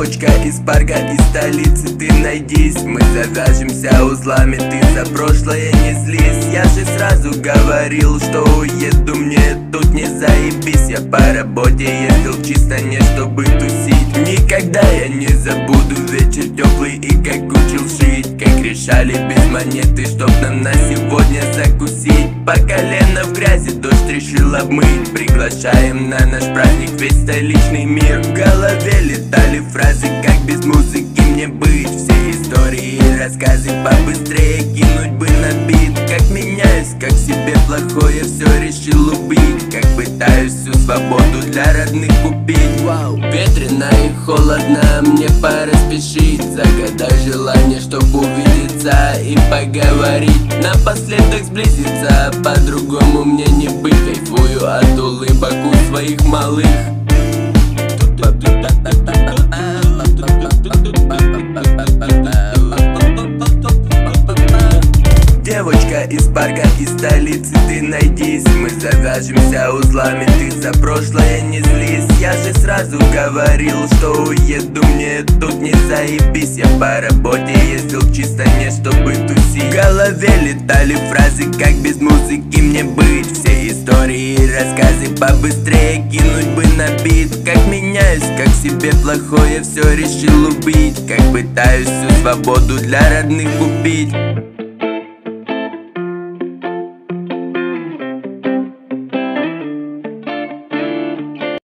Девочка из парка, из столицы, ты найдись. Мы завяжемся узлами, ты за прошлое не злись. Я же сразу говорил, что уеду, мне тут не заебись. Я по работе ездил чисто не чтобы тусить. Никогда я не забуду вечер теплый и как учил шить. Как решали без монеты, чтоб нам на сегодня закусить. По колено в грязи дождь решил обмыть. Приглашаем на наш праздник весь столичный мир. В голове летали фразы, как без музыки мне быть. Все истории и рассказы побыстрее кинуть бы на бит. Как меняюсь, как себе плохое все решил убить. Как пытаюсь всю свободу для родных купить. Вау. Ветрено и холодно, мне пора спешить. Загадай желание, чтоб увидеться и поговорить. Напоследок сблизиться, по-другому мне не быть. Кайфую от улыбок у своих малых. Девочка из парка, из столицы, ты найдись. Мы завяжемся узлами, ты за прошлое не злись. Я же сразу говорил, что уеду, мне тут не заебись. Я по работе ездил чисто не чтобы тусить. В голове летали фразы, как без музыки мне быть. Все истории и рассказы побыстрее кинуть бы на бит. Как меняюсь, как себе плохое все решил убить. Как пытаюсь всю свободу для родных купить.